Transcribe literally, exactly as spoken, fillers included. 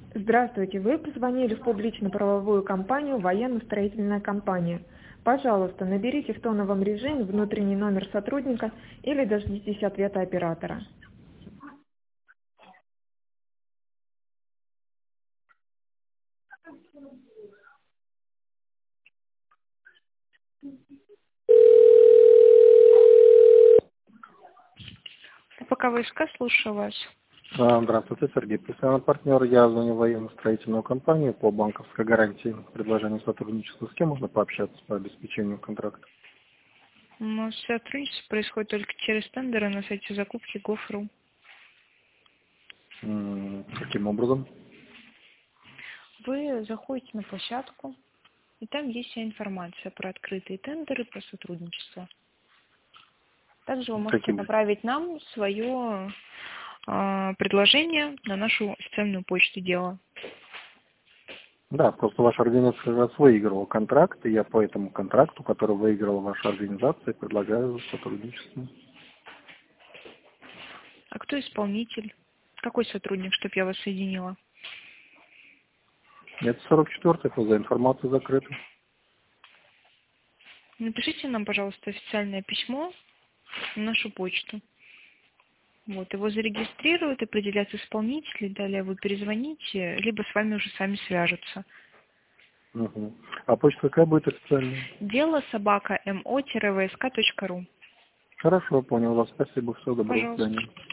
Здравствуйте, вы позвонили в публично-правовую компанию «Военно-строительная компания». Пожалуйста, наберите в тоновом режиме внутренний номер сотрудника или дождитесь ответа оператора. Пока войска, слушаю вас. А, Здравствуйте, Сергей. Постоянный партнер. Я звоню в военно-строительную компанию по банковской гарантии. Предложение сотрудничества. С кем можно пообщаться по обеспечению контракта? У нас сотрудничество происходит только через тендеры на сайте закупки гов точка ру. М, Каким образом? Вы заходите на площадку, и там есть вся информация про открытые тендеры, про сотрудничество. Также вы можете Каким? направить нам свое э, предложение на нашу официальную почту дела. Да, просто ваша организация как раз выиграла контракт, и я по этому контракту, который выиграла ваша организация, предлагаю сотрудничество. А кто исполнитель? Какой сотрудник, чтобы я вас соединила? Это сорок четвёртый, за информацию закрыта. Напишите нам, пожалуйста, официальное письмо на нашу почту. Вот, его зарегистрируют, определят исполнителей, далее вы перезвоните, либо с вами уже сами свяжутся. Угу. А почта какая будет официальная? Дело собака эм о вэ эс ка точка ру. Хорошо, понял вас. Спасибо. Всего доброго. До Пожалуйста. свидания.